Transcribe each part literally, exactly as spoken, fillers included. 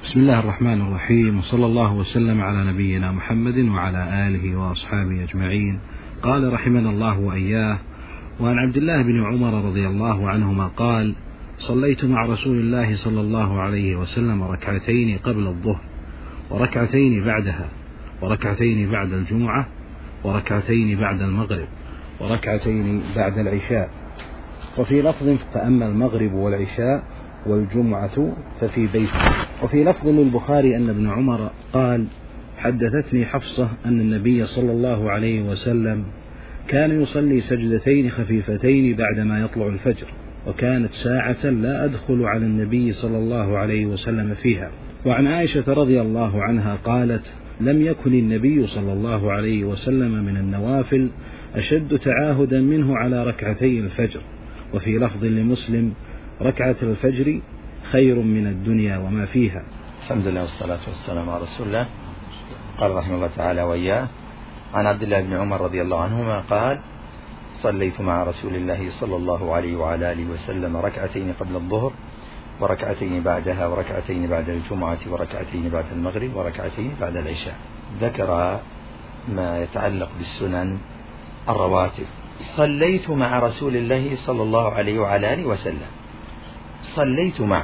بسم الله الرحمن الرحيم، وصلى الله وسلم على نبينا محمد وعلى آله وأصحابه أجمعين. قال رحمنا الله وإياه: وعن عبد الله بن عمر رضي الله عنهما قال: صليت مع رسول الله صلى الله عليه وسلم ركعتين قبل الظهر، وركعتين بعدها، وركعتين بعد الجمعة، وركعتين بعد المغرب، وركعتين بعد العشاء. وفي لفظ: فأما المغرب والعشاء والجمعة ففي بيته. وفي لفظ للبخاري أن ابن عمر قال: حدثتني حفصة أن النبي صلى الله عليه وسلم كان يصلي سجدتين خفيفتين بعدما يطلع الفجر، وكانت ساعة لا أدخل على النبي صلى الله عليه وسلم فيها. وعن عائشة رضي الله عنها قالت: لم يكن النبي صلى الله عليه وسلم من النوافل أشد تعاهدا منه على ركعتي الفجر. وفي لفظ لمسلم: ركعة الفجر خير من الدنيا وما فيها. الحمد لله والصلاة والسلام على رسول الله. قال رحمه الله تعالى وإياه: عن عبد الله بن عمر رضي الله عنهما قال: صليت مع رسول الله صلى الله عليه وعلى آله وسلم ركعتين قبل الظهر، وركعتين بعدها، وركعتين بعد الجمعة، وركعتين بعد المغرب، وركعتين بعد العشاء. ذكر ما يتعلق بالسنن الرواتب. صليت مع رسول الله صلى الله عليه وعلى آله وسلم. صليت مع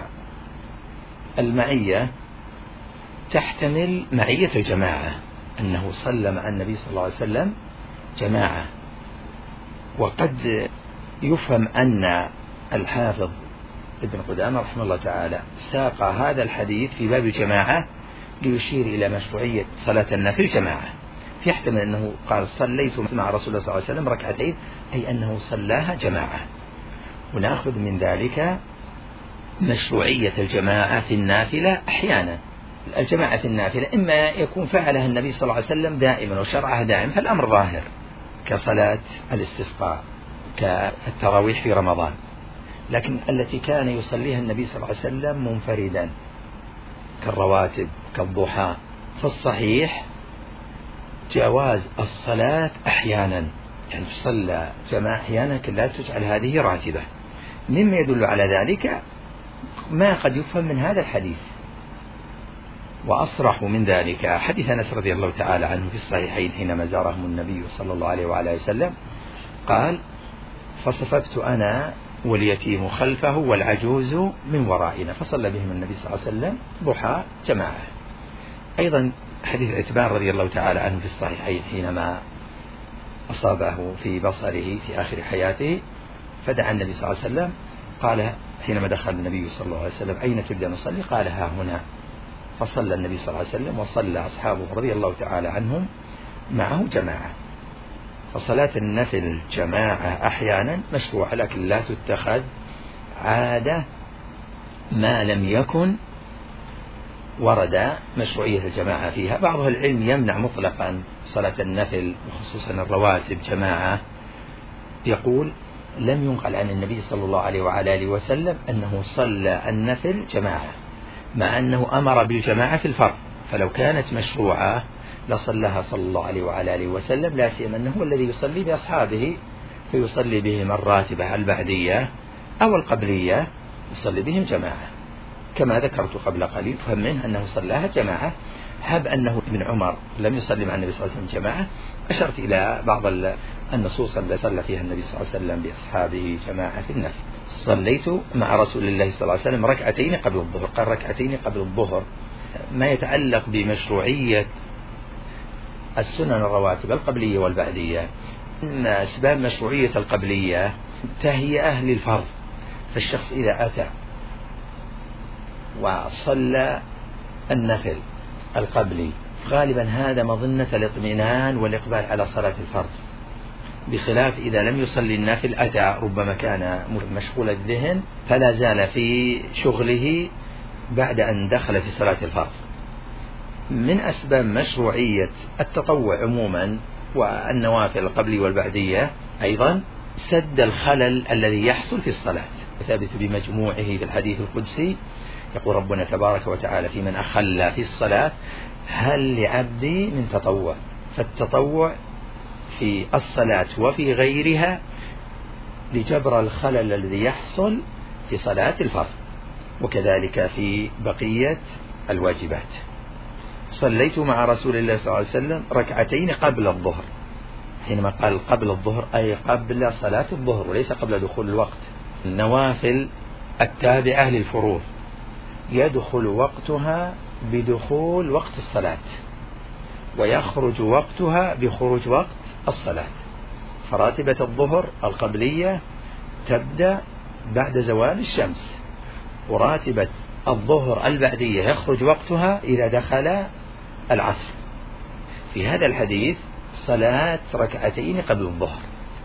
المعية تحتمل معية الجماعة، أنه صلى مع النبي صلى الله عليه وسلم جماعة. وقد يفهم أن الحافظ ابن قدامة رحمه الله تعالى ساق هذا الحديث في باب الجماعة ليشير إلى مشروعية صلاة النافل جماعة، يحتمل أنه قال: صليت مع رسول الله صلى الله عليه وسلم ركعتين، أي أنه صلاها جماعة. ونأخذ من ذلك مشروعية الجماعة في النافلة. أحيانا الجماعة في النافلة إما يكون فعلها النبي صلى الله عليه وسلم دائما وشرعها دائما، فالأمر ظاهر، كصلاة الاستسقاء، كالتراويح في رمضان. لكن التي كان يصليها النبي صلى الله عليه وسلم منفردا كالرواتب كالضحى، فالصحيح جواز الصلاة أحيانا، يعني تصلى جماعة أحيانا لكن لا تجعل هذه راتبة. مما يدل على ذلك ما قد يفهم من هذا الحديث. وأصرح من ذلك حديث أنس رضي الله تعالى عنه في الصحيحين حينما زارهم النبي صلى الله عليه وعلى وسلم قال: فصففت أنا واليتيم خلفه والعجوز من ورائنا، فصلى بهم النبي صلى الله عليه وسلم ضحى جماعة. أيضا حديث عتبان رضي الله تعالى عنه في الصحيحين حينما أصابه في بصره في آخر حياته، فدعا النبي صلى الله عليه وسلم، قال حينما دخل النبي صلى الله عليه وسلم: أين تبدأ نصلي؟ قال: ها هنا. فصلى النبي صلى الله عليه وسلم وصلى أصحابه رضي الله تعالى عنهم معه جماعة. فصلاة النفل جماعة أحيانا مشروعة، لكن لا تتخذ عادة ما لم يكن ورد مشروعية الجماعة فيها. بعض أهل العلم يمنع مطلقا صلاة النفل وخصوصا الرواتب جماعة، يقول: لم ينقل عن النبي صلى الله عليه وعلى آله وسلم أنه صلى النفل جماعة، مع أنه أمر بالجماعة في الفرض، فلو كانت مشروعة لصلىها صلى الله عليه وعلى آله وسلم، لا سيما أنه هو الذي يصلي بأصحابه، فيصلي بهم الراتبة البعدية أو القبلية، يصلي بهم جماعة كما ذكرت قبل قليل. فهم منه أنه صلاها جماعة. هب أنه ابن عمر لم يصلي مع النبي صلى الله عليه وسلم جماعة، أشرت إلى بعض النصوص التي صلى فيها النبي صلى الله عليه وسلم بأصحابه جماعة في النفل. صليت مع رسول الله صلى الله عليه وسلم ركعتين قبل الظهر. قال ركعتين قبل الظهر. ما يتعلق بمشروعية السنن الرواتب القبلية والبعدية، إن أسباب مشروعية القبلية تهيئة للفرض. فالشخص إذا أتى وصلى النفل القبلي غالبا هذا مظنة الاطمئنان والإقبال على صلاة الفرض، بخلاف إذا لم يصلي النافل أتى ربما كان مشغول الذهن فلا زال في شغله بعد أن دخل في صلاة الفرض. من أسباب مشروعية التطوع عموما والنوافل القبلي والبعدية أيضا سد الخلل الذي يحصل في الصلاة، ثابت بمجموعه في الحديث القدسي، يقول ربنا تبارك وتعالى في من أخل في الصلاة: هل لعبدي من تطوع؟ فالتطوع في الصلاة وفي غيرها لجبر الخلل الذي يحصل في صلاة الفرض، وكذلك في بقية الواجبات. صليت مع رسول الله صلى الله عليه وسلم ركعتين قبل الظهر. حينما قال قبل الظهر أي قبل صلاة الظهر وليس قبل دخول الوقت. النوافل التابعة للفروض يدخل وقتها بدخول وقت الصلاة ويخرج وقتها بخروج وقت الصلاة. فراتبة الظهر القبلية تبدأ بعد زوال الشمس، وراتبة الظهر البعدية يخرج وقتها إذا دخل العصر. في هذا الحديث صلاة ركعتين قبل الظهر.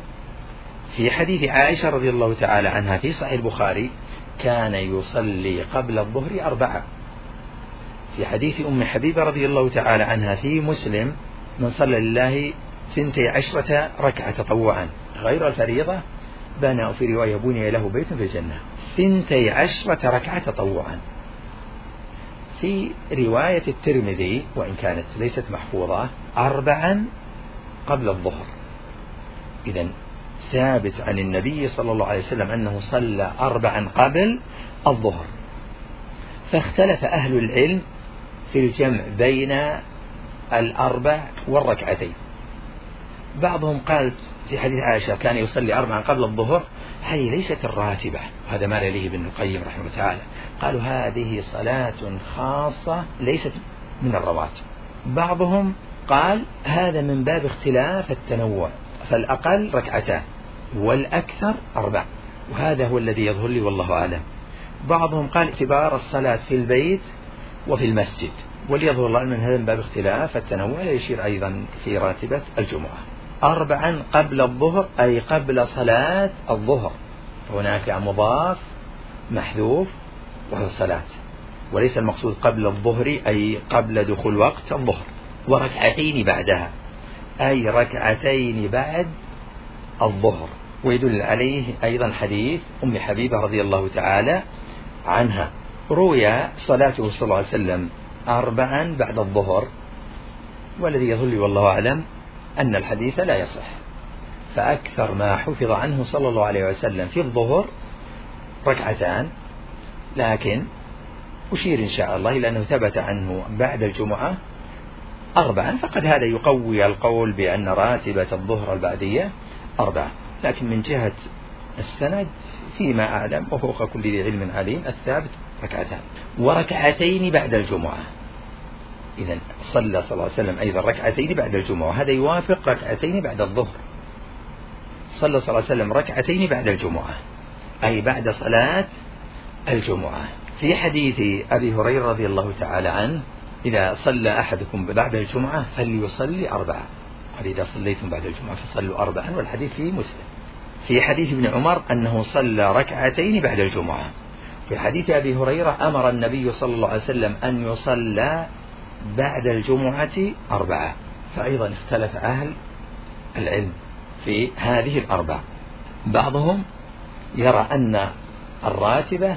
في حديث عائشة رضي الله تعالى عنها في صحيح البخاري كان يصلي قبل الظهر أربعة. في حديث أم حبيبة رضي الله تعالى عنها في مسلم من صلى لله ثنتي عشرة ركعة تطوعا غير الفريضة بنى، في رواية بني له بيت في الجنة. ثنتي عشرة ركعة تطوعا. في رواية الترمذي وإن كانت ليست محفوظة أربعا قبل الظهر. إذن ثابت عن النبي صلى الله عليه وسلم أنه صلى أربعا قبل الظهر. فاختلف أهل العلم في الجمع بين الأربع والركعتين. بعضهم قال في حديث عائشة كان يصلي أربعا قبل الظهر هي ليست الراتبة، هذا ما إليه ابن القيم رحمه الله تعالى. قالوا هذه صلاة خاصة ليست من الرواتب. بعضهم قال هذا من باب اختلاف التنوع، فالأقل ركعتان والأكثر أربع، وهذا هو الذي يظهر لي والله أعلم. بعضهم قال اعتبار الصلاة في البيت وفي المسجد، وليظهر الله من هذا من باب اختلاف التنوع يشير أيضا في راتبة الجمعة. أربعا قبل الظهر أي قبل صلاة الظهر، هناك مضاف محذوف وهو الصلاة، وليس المقصود قبل الظهر أي قبل دخول وقت الظهر. وركعتين بعدها أي ركعتين بعد الظهر. ويدل عليه أيضا حديث أم حبيبة رضي الله تعالى عنها روي صلاته صلى الله عليه وسلم أربعا بعد الظهر، والذي يظل والله أعلم أن الحديث لا يصح. فأكثر ما حفظ عنه صلى الله عليه وسلم في الظهر ركعتان، لكن أشير إن شاء الله إلى أنه ثبت عنه بعد الجمعة أربعا، فقد هذا يقوي القول بأن راتبة الظهر البعدية أربعة. لكن من جهة السند فيما أعلم وفوق كل ذي علم عليم الثابت ركعتان وركعتين بعد الجمعة. إذن صلى صلى الله عليه وسلم أيضا ركعتين بعد الجمعة، هذا يوافق ركعتين بعد الظهر. صلى صلى الله عليه وسلم ركعتين بعد الجمعة أي بعد صلاة الجمعة. في حديث أبي هريرة رضي الله تعالى عنه إذا صلى أحدكم بعد الجمعة فليصلي أربعة، قال إذا صليتم بعد الجمعة فصلوا أربعا، والحديث في مسلم. في حديث ابن عمر أنه صلى ركعتين بعد الجمعة. في حديث أبي هريرة أمر النبي صلى الله عليه وسلم أن يصلى بعد الجمعة أربعة. فأيضا اختلف أهل العلم في هذه الأربع. بعضهم يرى أن الراتبة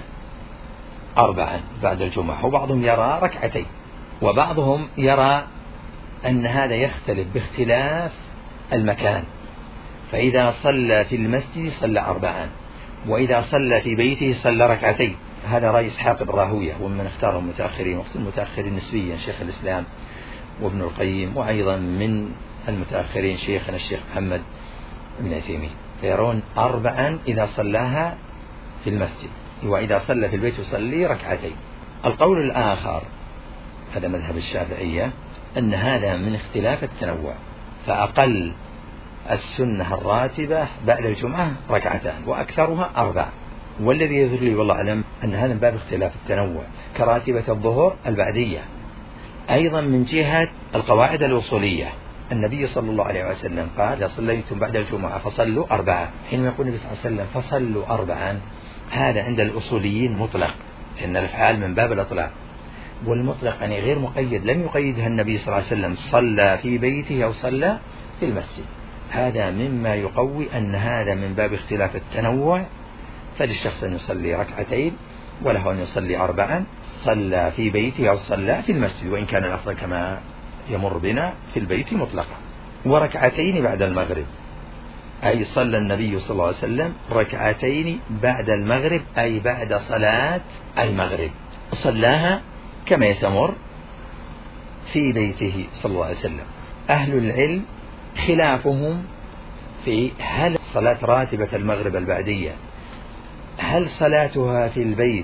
أربعا بعد الجمعة، وبعضهم يرى ركعتين، وبعضهم يرى أن هذا يختلف باختلاف المكان. فإذا صلى في المسجد صلى أربعا، وإذا صلى في بيته صلى ركعتين. هذا رأي إسحاق بن راهوية ومن اختاره المتأخرين، وقت المتأخرين نسبيا شيخ الإسلام وابن القيم، وأيضا من المتأخرين شيخنا الشيخ محمد بن عثيمين، فيرون أربعا إذا صلاها في المسجد، وإذا صلى في البيت يصلي ركعتين. القول الآخر هذا مذهب الشافعية أن هذا من اختلاف التنوع، فأقل السنة الراتبة بعد الجمعة ركعتان وأكثرها أربع. والذي يظهر لي والله أعلم أن هذا من باب اختلاف التنوع كراتبة الظهر البعدية. أيضا من جهة القواعد الوصولية النبي صلى الله عليه وسلم قال إذا صليتم بعد الجمعة فصلوا أربعة. حينما يقول النبي صلى الله عليه وسلم فصلوا أربعا، هذا عند الأصوليين مطلق، لأن الأفعال من باب الإطلاق، والمطلق يعني غير مقيد، لم يقيدها النبي صلى الله عليه وسلم صلى في بيته أو صلى في المسجد. هذا مما يقوي أن هذا من باب اختلاف التنوع، فللشخص أن يصلي ركعتين وله أن يصلي أربعا، صلى في بيته أو صلى في المسجد، وإن كان الأفضل كما يمر بنا في البيت مطلقا. وركعتين بعد المغرب أي صلى النبي صلى الله عليه وسلم ركعتين بعد المغرب أي بعد صلاة المغرب، صلاها كما يستمر في بيته صلى الله عليه وسلم. أهل العلم خلافهم في هل صلاة راتبة المغرب البعدية هل صلاتها في البيت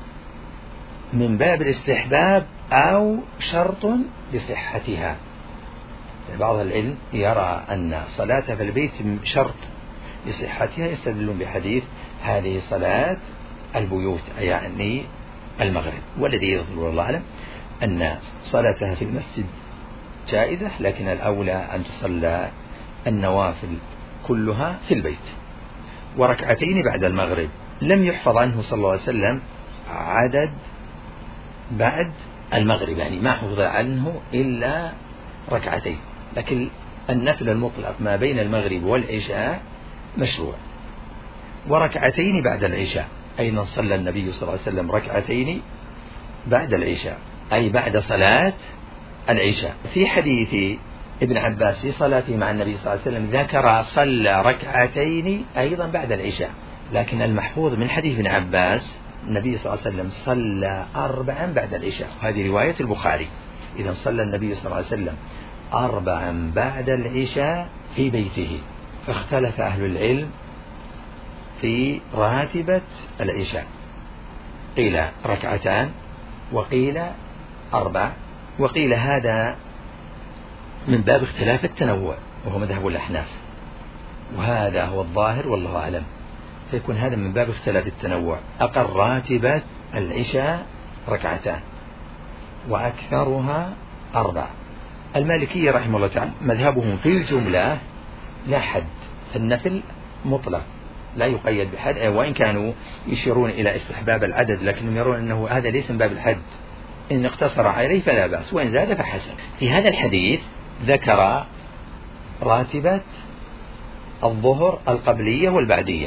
من باب الاستحباب أو شرط لصحتها. بعض العلم يرى أن صلاتها في البيت شرط لصحتها، يستدلون بحديث هذه صلاة البيوت يعني المغرب، والذي يظهر والله أعلم أن صلاتها في المسجد جائزة، لكن الأولى أن تصلى النوافل كلها في البيت. وركعتين بعد المغرب، لم يحفظ عنه صلى الله عليه وسلم عدد بعد المغرب، يعني ما حفظ عنه إلا ركعتين، لكن النفل المطلق ما بين المغرب والعشاء مشروع. وركعتين بعد العشاء، أيضا صلى النبي صلى الله عليه وسلم ركعتين بعد العشاء أي بعد صلاة العشاء. في حديث ابن عباس في صلاته مع النبي صلى الله عليه وسلم ذكر صلى ركعتين أيضا بعد العشاء، لكن المحفوظ من حديث ابن عباس النبي صلى الله عليه وسلم صلى أربعا بعد العشاء، هذه رواية البخاري. إذا صلى النبي صلى الله عليه وسلم أربعا بعد العشاء في بيته. فاختلف أهل العلم في راتبة العشاء، قيل ركعتان وقيل أربع، وقيل هذا من باب اختلاف التنوع وهو مذهب الأحناف، وهذا هو الظاهر والله أعلم، فيكون هذا من باب اختلاف التنوع. أقل راتبة العشاء ركعتان وأكثرها أربع. المالكية رحمه الله تعالى مذهبهم في الجملة لا حد، فالنفل مطلق لا يقيد بحد، وإن كانوا يشيرون إلى استحباب العدد لكنهم يرون أنه هذا ليس من باب الحد، إن اقتصر عليه فلا بأس وإن زاد فحسن. في هذا الحديث ذكر راتبة الظهر القبلية والبعدية،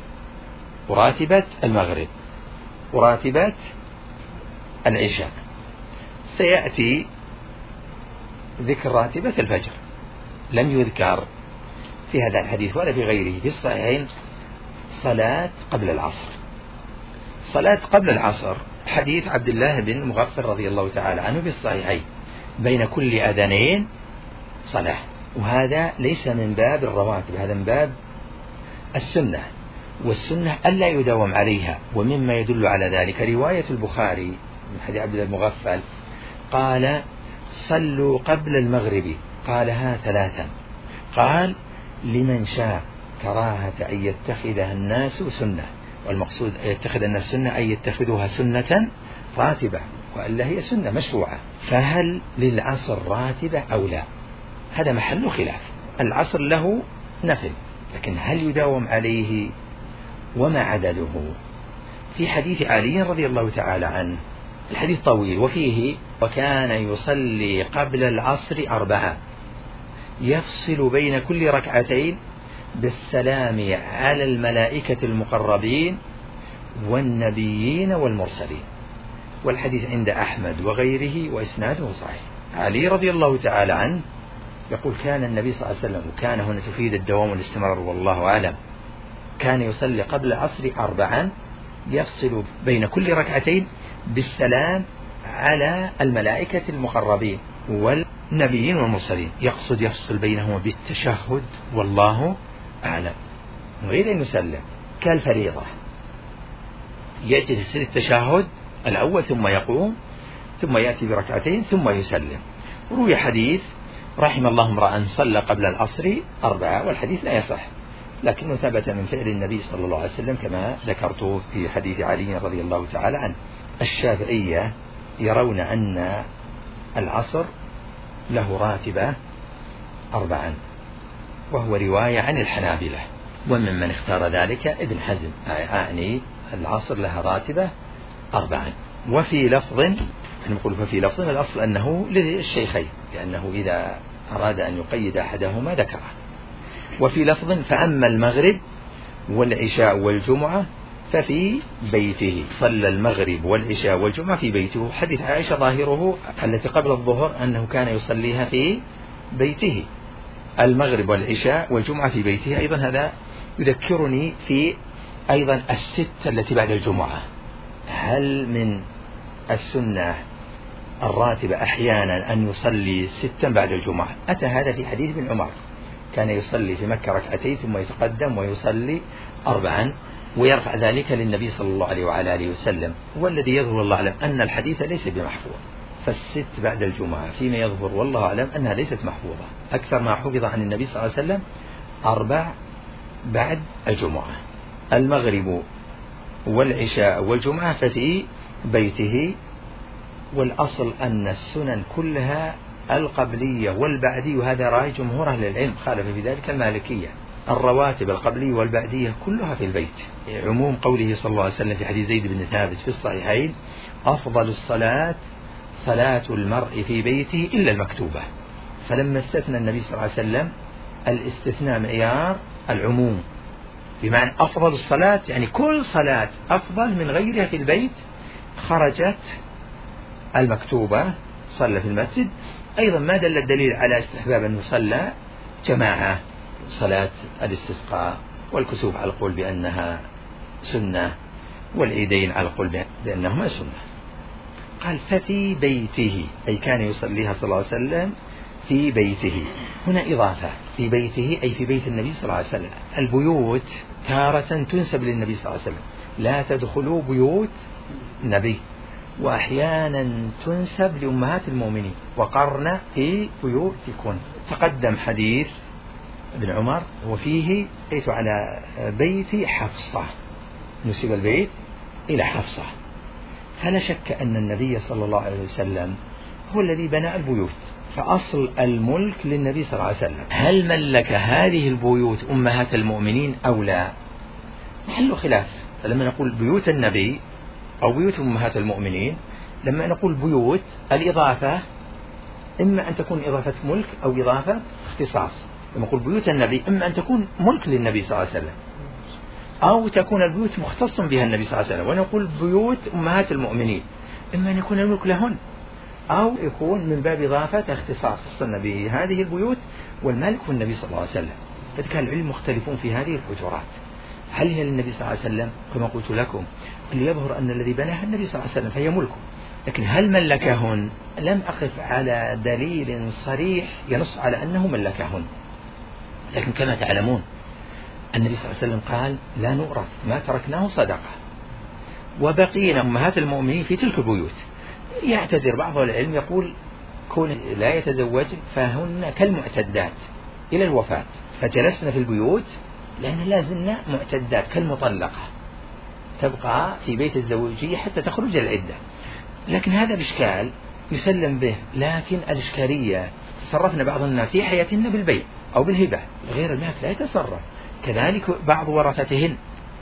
وراتبة المغرب، وراتبة العشاء. سيأتي ذكر راتبة الفجر، لم يذكر في هذا الحديث ولا في غيره في الصحيحين صلاة قبل العصر. صلاة قبل العصر حديث عبد الله بن مغفل رضي الله تعالى عنه في الصحيحين بين كل أذانين صلاة، وهذا ليس من باب الرواتب، هذا من باب السنة، والسنة ألا يداوم عليها. ومما يدل على ذلك رواية البخاري من حديث عبد الله بن مغفل قال صلوا قبل المغرب، قالها ثلاثا، قال لمن شاء كراهة أن يتخذها الناس سنة، والمقصود أن يتخذ الناس سنة أن يتخذوها سنة راتبة، وإلا هي سنة مشروعة. فهل للعصر راتبة أو لا؟ هذا محل خلاف. العصر له نفل، لكن هل يداوم عليه وما عدده؟ في حديث علي رضي الله تعالى عنه الحديث طويل وفيه وكان يصلي قبل العصر أربعة يفصل بين كل ركعتين بالسلام على الملائكة المقربين والنبيين والمرسلين، والحديث عند أحمد وغيره وإسناده صحيح. علي رضي الله تعالى عنه يقول كان النبي صلى الله عليه وسلم، وكان هنا تفيد الدوام والاستمرار والله أعلم، كان يصلي قبل العصر أربعا يفصل بين كل ركعتين بالسلام على الملائكة المقربين والنبيين والمرسلين، يقصد يفصل بينهما بالتشهد والله أعلم غير أن يسلم كالفريضة، يجلس التشهد الأول ثم يقوم ثم يأتي بركعتين ثم يسلم. روي حديث رحم الله امرأ صلى قبل العصر أربعة، والحديث لا يصح، لكنه ثبت من فعل النبي صلى الله عليه وسلم كما ذكرته في حديث علي رضي الله تعالى عنه. الشافعية يرون أن العصر له راتبة أربعا، وهو رواية عن الحنابلة، وممن اختار ذلك ابن حزم، أعني العصر لها راتبة أربعا. وفي لفظ نقول ففي لفظ الأصل أنه للشيخين، لأنه إذا أراد أن يقيد أحدهما ذكره. وفي لفظ فأما المغرب والعشاء والجمعة ففي بيته، صلى المغرب والعشاء والجمعة في بيته. حديث عائشة ظاهره التي قبل الظهر أنه كان يصليها في بيته، المغرب والعشاء والجمعة في بيته. أيضا هذا يذكرني في أيضا الست التي بعد الجمعة، هل من السنة الراتبة أحيانا أن يصلي ستا بعد الجمعة. أتى هذا في حديث ابن عمر، كان يصلي في مكة ركعتين ثم يتقدم ويصلي أربعا ويرفع ذلك للنبي صلى الله عليه وعلى آله وسلم. والذي يظهر والله أعلم أن الحديث ليس بمحفوظ، فالست بعد الجمعة فيما يظهر والله أعلم أنها ليست محفوظة. أكثر ما حفظ عن النبي صلى الله عليه وسلم أربع بعد الجمعة، المغرب والعشاء والجمعة ففي بيته. والأصل أن السنن كلها القبلية والبعدية، وهذا رأي جمهور أهل العلم، خالف في ذلك المالكية. الرواتب القبلية والبعدية كلها في البيت، عموم قوله صلى الله عليه وسلم في حديث زيد بن ثابت في الصحيحين: أفضل الصلاة صلاة المرء في بيته إلا المكتوبة. فلما استثنى النبي صلى الله عليه وسلم الاستثناء معيار العموم، بمعنى أفضل الصلاة يعني كل صلاة أفضل من غيرها في البيت. خرجت المكتوبة صلى في المسجد. أيضا ما دل الدليل على استحباب أن يصلى جماعة صلاة الاستسقاء والكسوف على القول بأنها سنة، والعيدين على القول بأنهما سنة. قال ففي بيته، أي كان يصليها صلى الله عليه وسلم في بيته. هنا إضافة، في بيته أي في بيت النبي صلى الله عليه وسلم. البيوت تارة تنسب للنبي صلى الله عليه وسلم، لا تدخلوا بيوت النبي، وأحيانا تنسب لأمهات المؤمنين: وقرن في بيوتكن. تقدم حديث ابن عمر وفيه: بيت على بيت حفصة، نسب البيت إلى حفصة. فلا شك أن النبي صلى الله عليه وسلم هو الذي بنى البيوت، فأصل الملك للنبي صلى الله عليه وسلم. هل ملك هذه البيوت أمهات المؤمنين أو لا؟ محل خلاف. فلما نقول بيوت النبي أو بيوت أمهات المؤمنين، لما نقول بيوت الإضافة إما أن تكون إضافة ملك أو إضافة اختصاص. لما نقول بيوت النبي إما أن تكون ملك للنبي صلى الله عليه وسلم، أو تكون البيوت مختص بها النبي صلى الله عليه وسلم. ونقول بيوت أمهات المؤمنين إما أن يكون الملك لهن، أو يكون من باب إضافة اختصاص، خصنا بهذه البيوت والمالك هو النبي صلى الله عليه وسلم. فكان العلم مختلفون في هذه الحجرات، هل هي للنبي صلى الله عليه وسلم؟ كما قلت لكم اللي يظهر أن الذي بناها النبي صلى الله عليه وسلم فهي ملكه، لكن هل ملكهن؟ لم أقف على دليل صريح ينص على أنه ملكهن. لكن كما تعلمون النبي صلى الله عليه وسلم قال: لا نؤرث ما تركناه صدقة، وبقينا أمهات المؤمنين في تلك البيوت. يعتذر بعض العلم يقول كون لا يتزوج فهن كالمعتدات إلى الوفاة، فجلسنا في البيوت لأن لازلنا معتدات كالمطلقة، تبقى في بيت الزوجية حتى تخرج العدة. لكن هذا الإشكال يسلم به، لكن الإشكالية تصرفنا بعضنا في حياتنا بالبيع أو بالهبة، غير المالك لا يتصرف. كذلك بعض ورثتهن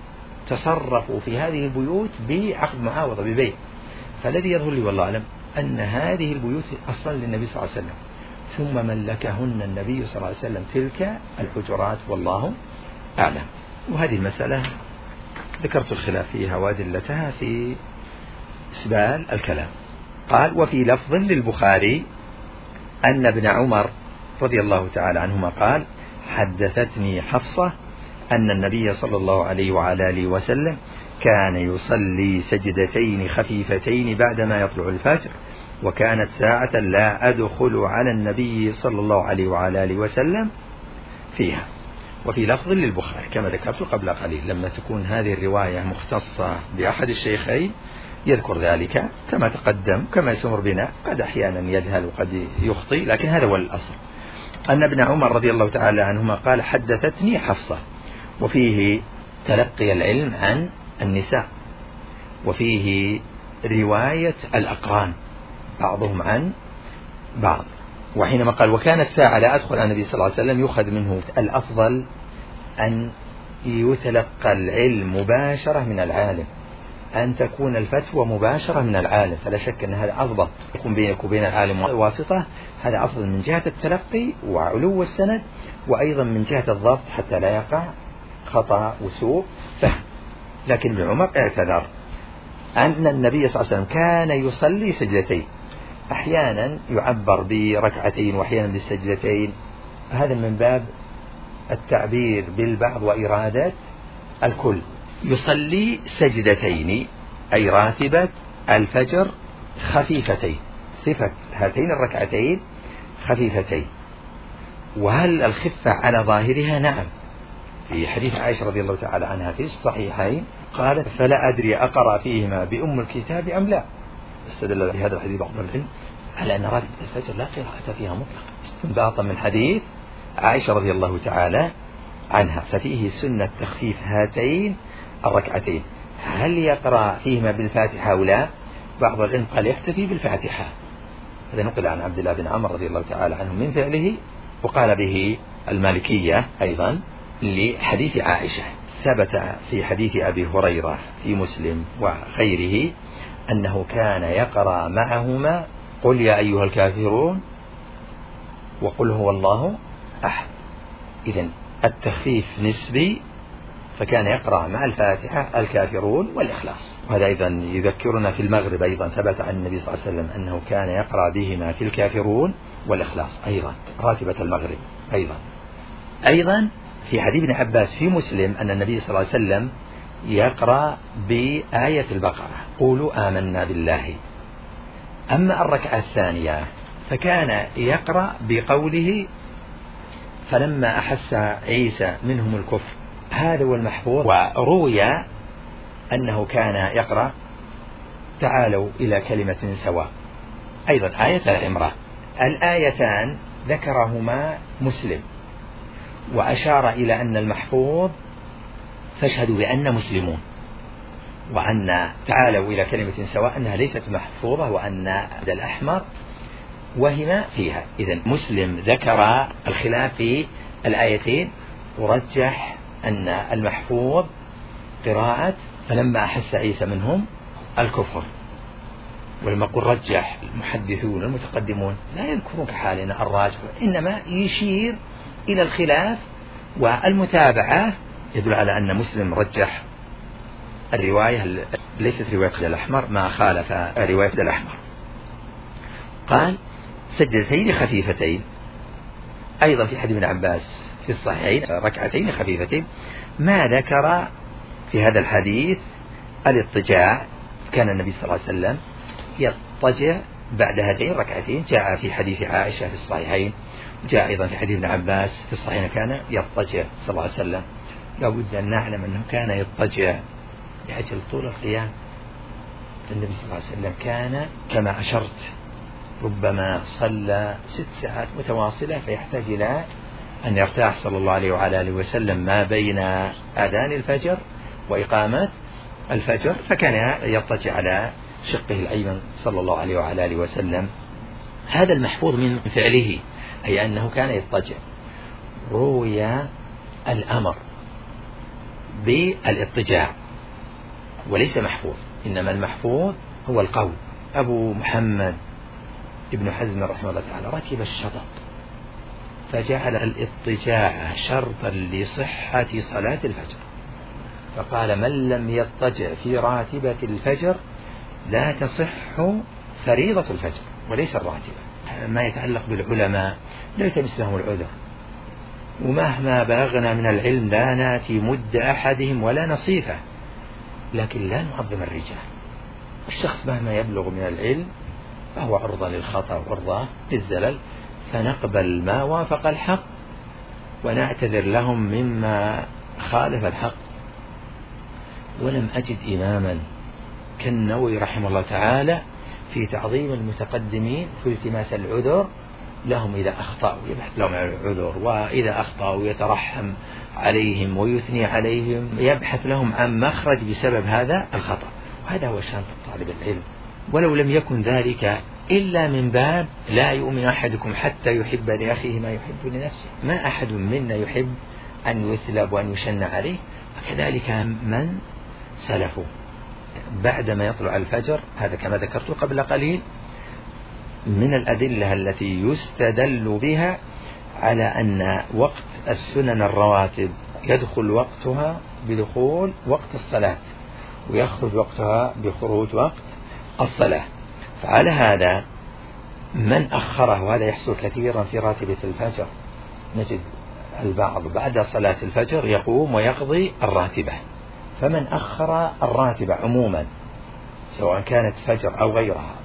تصرفوا في هذه البيوت بعقد معاوضة ببيع. فالذي يظهر لي والله أعلم أن هذه البيوت أصلا للنبي صلى الله عليه وسلم، ثم ملكهن النبي صلى الله عليه وسلم تلك الحجرات، والله أعلم. وهذه المسألة ذكرت الخلاف فيها وأدلتها في إسبال الكلام. قال: وفي لفظ للبخاري أن ابن عمر رضي الله تعالى عنهما قال: حدثتني حفصة أن النبي صلى الله عليه وعلى آله وسلم كان يصلي سجدتين خفيفتين بعدما يطلع الفجر، وكانت ساعة لا أدخل على النبي صلى الله عليه وعلى آله وسلم فيها. وفي لفظ للبخاري كما ذكرت قبل قليل، لما تكون هذه الرواية مختصة بأحد الشيخين يذكر ذلك كما تقدم كما يسمر بنا، قد أحيانا يذهل وقد يخطي، لكن هذا هو الأصل. أن ابن عمر رضي الله تعالى عنهما قال: حدثتني حفصة. وفيه تلقي العلم عن النساء، وفيه رواية الأقران بعضهم عن بعض. وحينما قال: وكانت ساعة لا أدخل على النبي صلى الله عليه وسلم، يؤخذ منه الأفضل أن يتلقى العلم مباشرة من العالم، أن تكون الفتوى مباشرة من العالم، فلا شك أن هذا أضبط. يكون بينك وبين العالم واسطة، هذا أفضل من جهة التلقي وعلو السند، وأيضا من جهة الضبط حتى لا يقع خطأ وسوء فهم. لكن ابن عمر اعتذر أن النبي صلى الله عليه وسلم كان يصلي سجدتين، أحيانا يعبر بركعتين وأحيانا بالسجدتين، هذا من باب التعبير بالبعض وإرادة الكل. يصلي سجدتين أي راتبة الفجر خفيفتين، صفة هاتين الركعتين خفيفتين. وهل الخفة على ظاهرها؟ نعم، في حديث عائشة رضي الله تعالى عنها في الصحيحين قالت فلا أدري أقرأ فيهما بأم الكتاب أم لا. استدل بهذا الحديث بعض العلم على أن راتبة الفجر لا قراءة فيها مطلقا، استنباطا من حديث عائشة رضي الله تعالى عنها، ففيه سنة تخفيف هاتين الركعتين. هل يقرأ فيهما بالفاتحة أو لا؟ بعض العلم قال يكتفي بالفاتحة، هذا نقل عن عبد الله بن عمر رضي الله تعالى عنه من فعله، وقال به المالكية أيضا لحديث عائشة. ثبت في حديث أبي هريرة في مسلم وغيره أنه كان يقرأ معهما قل يا أيها الكافرون وقل هو الله أحد. إذن التخفيف نسبي، فكان يقرأ مع الفاتحة الكافرون والإخلاص. وهذا أيضا يذكرنا في المغرب أيضا ثبت عن النبي صلى الله عليه وسلم أنه كان يقرأ بهما في الكافرون والإخلاص أيضا راتبة المغرب. أيضا أيضا في حديث ابن عباس في مسلم أن النبي صلى الله عليه وسلم يقرأ بآية البقرة قولوا آمنا بالله. أما الركعة الثانية فكان يقرأ بقوله فلما أحس عيسى منهم الكفر، هذا هو المحفوظ. وروي أنه كان يقرأ تعالوا إلى كلمة سواء، أيضا آية العمران. الآيتان ذكرهما مسلم وأشار إلى أن المحفوظ فاشهدوا بأن مسلمون، وأن تعالوا إلى كلمة سواء أنها ليست محفوظة، وأن الأحمر وهم فيها. إذن مسلم ذكر الخلاف في الآيتين ورجح أن المحفوظ قراءة فلما أحس عيسى منهم الكفر. ولما قل رجح المحدثون المتقدمون لا يذكرون كحالنا الراجح، إنما يشير إلى الخلاف والمتابعة، يدل على أن مسلم رجح الرواية ليست رواية الأحمر ما خالف رواية الأحمر. قال سجدتين خفيفتين، أيضا في حديث ابن عباس في الصحيحين ركعتين خفيفتين. ما ذكر في هذا الحديث الاضطجاع، كان النبي صلى الله عليه وسلم يضطجع بعد هاتين الركعتين، جاء في حديث عائشة في الصحيحين، جاء أيضا في حديث ابن عباس في الصحيحين كان يضطجع صلى الله عليه وسلم. لا بد أن نعلم أنه كان يضطجع لأجل طول القيام. النبي صلى الله عليه وسلم كان كما أشرت ربما صلى ست ساعات متواصلة، فيحتاج إلى أن يرتاح صلى الله عليه وعلى آله وسلم ما بين أذان الفجر وإقامة الفجر، فكان يضطجع على شقه الأيمن صلى الله عليه وعلى آله وسلم. هذا المحفوظ من فعله، أي أنه كان يضطجع. روي الأمر بالاضطجاع وليس محفوظ، إنما المحفوظ هو القول. أبو محمد ابن حزم رحمه الله تعالى ركب الشطط فجعل الاضطجاع شرطا لصحة صلاة الفجر، فقال من لم يضطجع في راتبة الفجر لا تصح فريضة الفجر وليس الراتبة. ما يتعلق بالعلماء لا يلتمس لهم العذر، ومهما بلغنا من العلم لا ناتي مد أحدهم ولا نصيفه، لكن لا نعظم الرجال. الشخص مهما يبلغ من العلم فهو عرضة للخطأ وعرضة للزلل، فنقبل ما وافق الحق ونعتذر لهم مما خالف الحق. ولم أجد إماما كالنووي رحمه الله تعالى في تعظيم المتقدمين في التماس العذر لهم إذا أخطأوا، يبحث لهم عن العذر، وإذا أخطأوا يترحم عليهم ويثني عليهم، يبحث لهم عن مخرج بسبب هذا الخطأ. وهذا هو شان طالب العلم، ولو لم يكن ذلك إلا من باب لا يؤمن أحدكم حتى يحب لأخيه ما يحب لنفسه. ما أحد منا يحب أن يثلب وأن يشن عليه، فكذلك من سلفوا بعدما يطلع الفجر. هذا كما ذكرت قبل قليل من الأدلة التي يستدل بها على أن وقت السنن الرواتب يدخل وقتها بدخول وقت الصلاة ويخرج وقتها بخروج وقت الصلاة. فعلى هذا من أخره، وهذا يحصل كثيرا في راتبة الفجر، نجد البعض بعد صلاة الفجر يقوم ويقضي الراتبة. فمن أخر الراتبة عموما سواء كانت فجر أو غيرها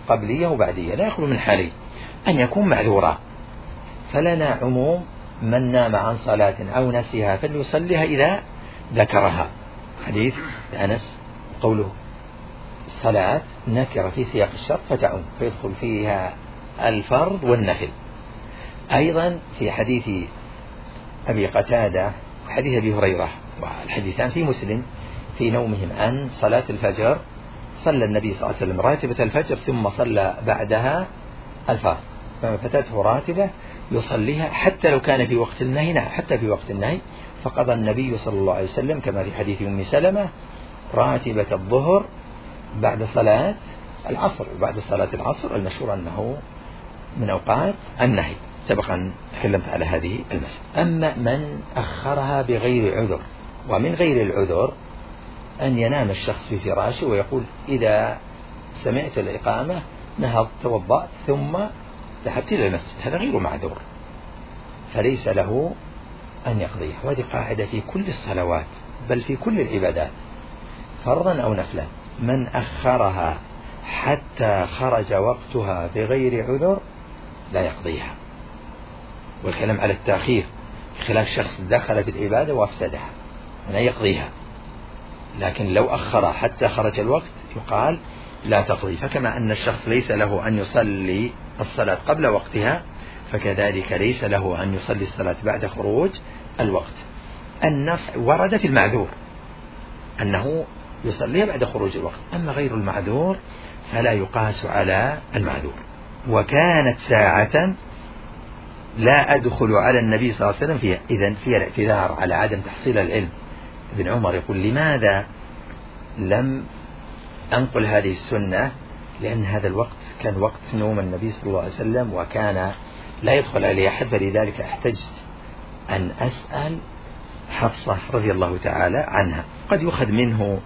قبلية وبعدية، لا يخلو من حالين: أن يكون معذورا، فلنا عموم من نام عن صلاة أو نسيها فليصليها إذا ذكرها، حديث أنس قوله الصلاة نكرة في سياق الشرط فتعم، فيدخل فيها الفرض والنفل. أيضا في حديث أبي قتادة حديث أبي هريرة، والحديثان في مسلم، في نومهم عن صلاة الفجر صلى النبي صلى الله عليه وسلم راتبة الفجر ثم صلى بعدها الفرض، فما فتته راتبة يصليها حتى لو كان في وقت النهي، نعم حتى في وقت النهي، فقضى النبي صلى الله عليه وسلم كما في حديث أم سلمة راتبة الظهر بعد صلاة العصر، وبعد صلاة العصر المشهور أنه من أوقات النهي، سبق أن تكلمت على هذه المسألة. أما من أخرها بغير عذر، ومن غير العذر أن ينام الشخص في فراشه ويقول إذا سمعت الإقامة نهضت توضأت ثم ذهبت إلى المسجد، هذا غير معذور فليس له أن يقضيها. وهذه قاعدة في كل الصلوات بل في كل العبادات فرضا أو نفلا: من أخرها حتى خرج وقتها بغير عذر لا يقضيها. والكلام على التأخير خلاف شخص دخل في العبادة وأفسدها لا يقضيها، لكن لو أخر حتى خرج الوقت يقال لا تقضي. فكما أن الشخص ليس له أن يصلي الصلاة قبل وقتها فكذلك ليس له أن يصلي الصلاة بعد خروج الوقت. النص ورد في المعذور أنه يصليها بعد خروج الوقت، أما غير المعذور فلا يقاس على المعذور. وكانت ساعة لا أدخل على النبي صلى الله عليه وسلم فيها، إذن فيها الاعتذار على عدم تحصيل العلم. ابن عمر يقول لماذا لم أنقل هذه السنة؟ لأن هذا الوقت كان وقت نوم النبي صلى الله عليه وسلم وكان لا يدخل عليه أحد، فلذلك احتجت أن أسأل حفصة رضي الله تعالى عنها. قد يؤخذ منه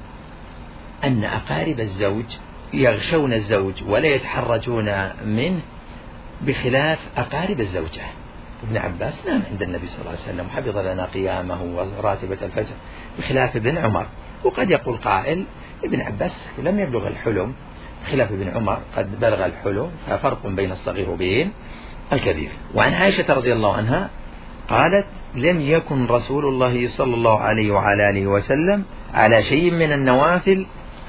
أن أقارب الزوج يغشون الزوج ولا يتحرجون منه بخلاف أقارب الزوجة. ابن عباس نام عند النبي صلى الله عليه وسلم وحفظ لنا قيامه وراتبة الفجر بخلاف ابن عمر. وقد يقول قائل ابن عباس لم يبلغ الحلم بخلاف ابن عمر قد بلغ الحلم، ففرق بين الصغير وبين الكبير. وعن عائشة رضي الله عنها قالت لم يكن رسول الله صلى الله عليه وعلى آله وسلم على شيء من النوافل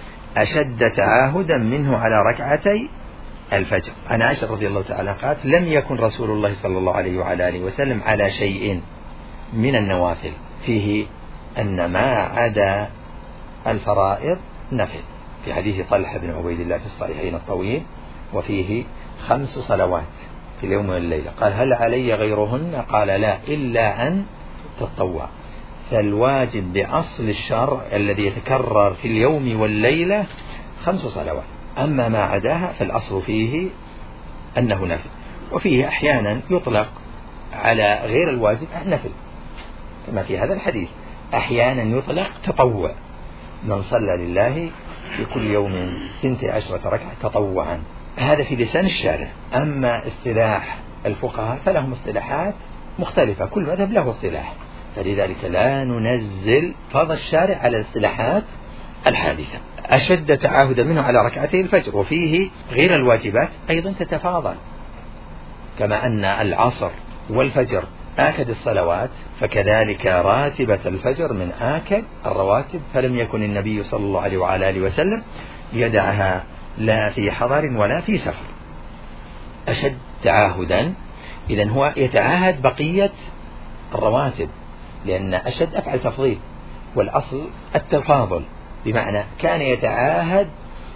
أشد تعاهدا منه على ركعتي الفجر. عن عائشة رضي الله تعالى قالت لم يكن رسول الله صلى الله عليه وعلى آله وسلم على شيء من النوافل فيه أن ما عدا الفرائض نفل، في حديث طلحة بن عبيد الله في الصحيحين الطويل وفيه خمس صلوات في اليوم والليلة، قال هل علي غيرهن؟ قال لا إلا أن تتطوع. فالواجب بأصل الشرع الذي يتكرر في اليوم والليلة خمس صلوات، أما ما عداها فالأصل فيه أنه نفل. وفيه أحيانا يطلق على غير الواجب نفل كما في هذا الحديث، أحيانا يطلق تطوع، من صلى لله في كل يوم ثنتي عشرة ركعة تطوعا، هذا في لسان الشارع. أما اصطلاح الفقهاء فلهم اصطلاحات مختلفة، كل مذهب له اصطلاح، فلذلك لا ننزل فضل الشارع على الاصطلاحات الحادثة. أشد تعاهدا منه على ركعتي الفجر، وفيه غير الواجبات أيضا تتفاضل، كما أن العصر والفجر آكد الصلوات فكذلك راتبة الفجر من آكد الرواتب، فلم يكن النبي صلى الله عليه وعلى آله وسلم يدعها لا في حضر ولا في سفر. أشد تعاهدا إذن هو يتعاهد بقية الرواتب، لأن أشد أفعل تفضيل والأصل التفاضل، بمعنى كان يتعاهد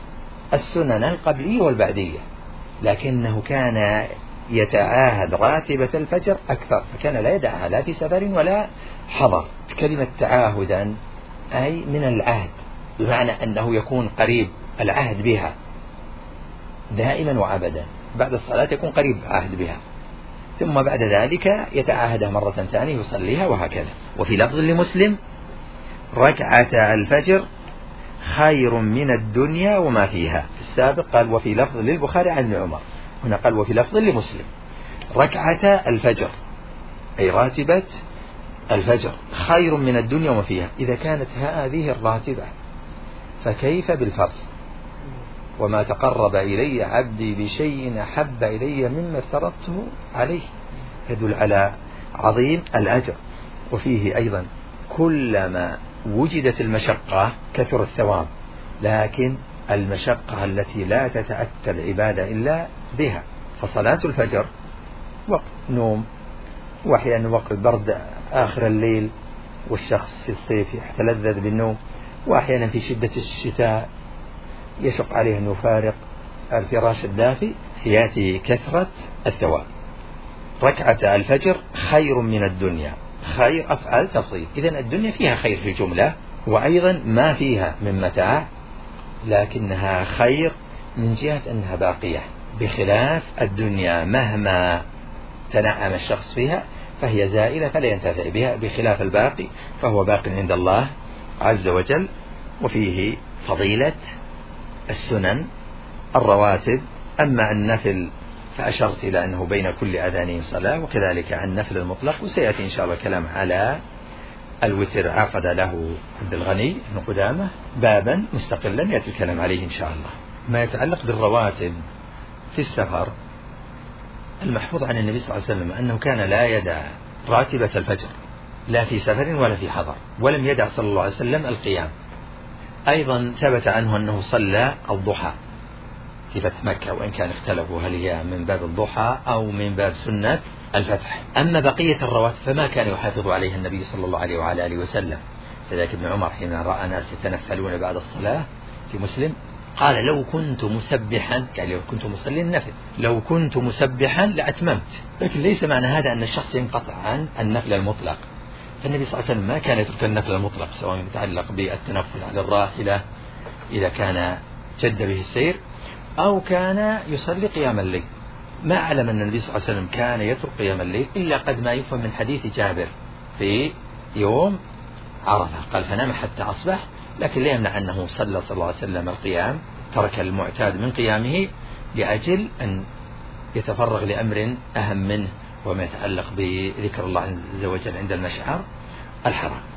السنن القبلية والبعدية، لكنه كان يتعاهد راتبة الفجر أكثر، فكان لا يدعها لا في سفر ولا حضر. كلمة تعاهدا أي من العهد، بمعنى أنه يكون قريب العهد بها دائما وأبدا، بعد الصلاة يكون قريب عهد بها، ثم بعد ذلك يتعاهدها مرة ثانية يصليها وهكذا. وفي لفظ لمسلم ركعة الفجر خير من الدنيا وما فيها، في السابق قال وفي لفظ للبخاري عن ابن عمر، هنا قال وفي لفظ لمسلم ركعة الفجر أي راتبة الفجر خير من الدنيا وما فيها. إذا كانت هذه الراتبة فكيف بالفرض؟ وما تقرب إلي عبدي بشيء أحب إلي مما افترضته عليه، يدل على عظيم الأجر. وفيه أيضا كلما وجدت المشقة كثر الثواب، لكن المشقة التي لا تتأتى العبادة إلا بها، فصلاة الفجر وقت نوم، وأحيانا وقت برد آخر الليل والشخص في الصيف يتلذذ بالنوم، وأحيانا في شدة الشتاء يشق عليه أن يفارق الفراش الدافئ، يأتي كثرة الثواب. ركعة الفجر خير من الدنيا، خير أفعال تفصيل، إذن الدنيا فيها خير في الجملة، وأيضا ما فيها من متاع، لكنها خير من جهة أنها باقية، بخلاف الدنيا مهما تنعم الشخص فيها فهي زائلة فلا ينتفع بها، بخلاف الباقي فهو باق عند الله عز وجل. وفيه فضيلة السنن الرواتب. أما النفل فأشرت إلى أنه بين كل أذانين صلاة، وكذلك النفل المطلق، وسيأتي إن شاء الله كلام على الوتر عقد له عبد الغني بن قدامة بابا مستقلا يأتي الكلام عليه إن شاء الله. ما يتعلق بالرواتب في السفر، المحفوظ عن النبي صلى الله عليه وسلم أنه كان لا يدع راتبة الفجر لا في سفر ولا في حضر، ولم يدع صلى الله عليه وسلم القيام. أيضا ثبت عنه أنه صلى الضحى في فتح مكة، وإن كان اختلفوا هل هي من باب الضحى أو من باب سنة الفتح. أما بقية الرواتب فما كان يحافظ عليها النبي صلى الله عليه وعلى آله وسلم. لذلك ابن عمر حين رأى ناس يتنفلون بعد الصلاة في مسلم قال لو كنت مسبحا، يعني لو كنت مصلي النفل، لو كنت مسبحا لأتممت. لكن ليس معنى هذا أن الشخص ينقطع عن النفل المطلق، فالنبي صلى الله عليه وسلم ما كان يترك النفل المطلق، سواء يتعلق بالتنفل على الراحلة إذا كان جد به السير، أو كان يصلي قيام الليل. ما أعلم أن النبي صلى الله عليه وسلم كان يترك قيام الليل إلا قد ما يفهم من حديث جابر في يوم عرفة قال فنام حتى أصبح، لكن لا يمنع أنه صلى صلى الله عليه وسلم القيام، ترك المعتاد من قيامه لأجل أن يتفرغ لأمر أهم منه، وما يتعلق بذكر الله عز وجل عند المشعر الحرام.